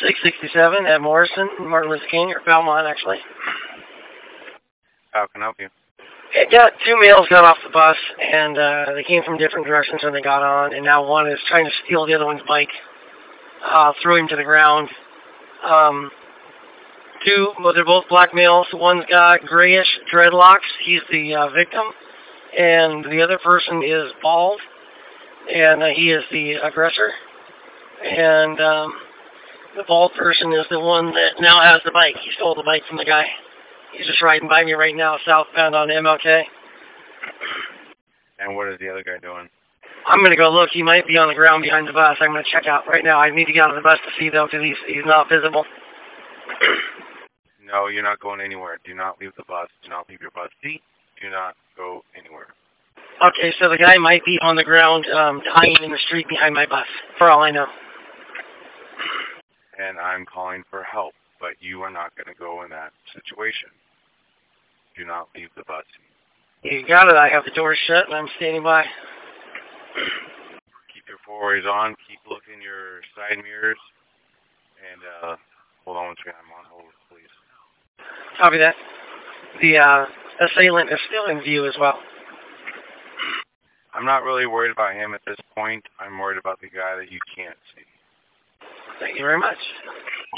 667 at Morrison, Martin Luther King, or Belmont, actually. How can I help you? Two males got off the bus, and they came from different directions when they got on, and now one is trying to steal the other one's bike, threw him to the ground. They're both black males. One's got grayish dreadlocks. He's the victim, and the other person is bald, and he is the aggressor. And the bald person is the one that now has the bike. He stole the bike from the guy. He's just riding by me right now, southbound on MLK. And what is the other guy doing? I'm going to go look. He might be on the ground behind the bus. I'm going to check out right now. I need to get on the bus to see, though, because he's not visible. No, you're not going anywhere. Do not leave the bus. Do not leave your bus seat. Do not go anywhere. Okay, so the guy might be on the ground dying in the street behind my bus, for all I know. And I'm calling for help, but you are not going to go in that situation. Do not leave the bus seat. You got it. I have the door shut, and I'm standing by. Keep your four-ways on. Keep looking your side mirrors. And hold on one second. I'm on hold, please. Copy that. The assailant is still in view as well. I'm not really worried about him at this point. I'm worried about the guy that you can't see. Thank you very much.